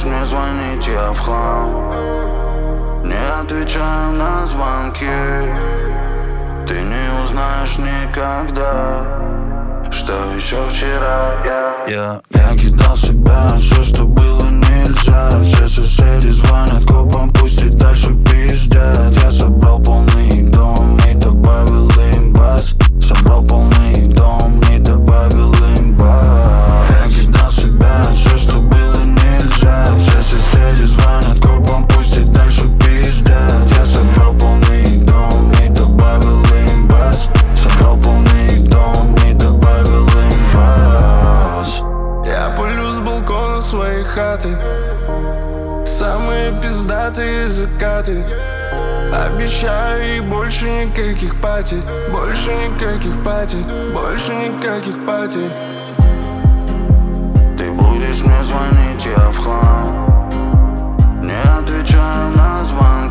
будешь мне звонить, я в хлам. Не отвечаю на звонки. Ты не узнаешь никогда, что еще вчера я кидал в себя все, что было нельзя. Все соседи звонят копам, пусть и дальше пиздят. Я собрал полный дом и добавил им бас. Собрал полный дом и добавил им бас. Я кидал в себя все, что было нельзя. Все соседи звонят копам, пусть и дальше пиздят. Я собрал полный дом и добавил им бас. Собрал полный дом и добавил им бас. Я палю с балкона своей хаты самые пиздатые закаты. Обещаю, и больше никаких пати. Больше никаких пати. Больше никаких пати. Ты будешь мне звонить, я в хлам. Не отвечаю на звонки.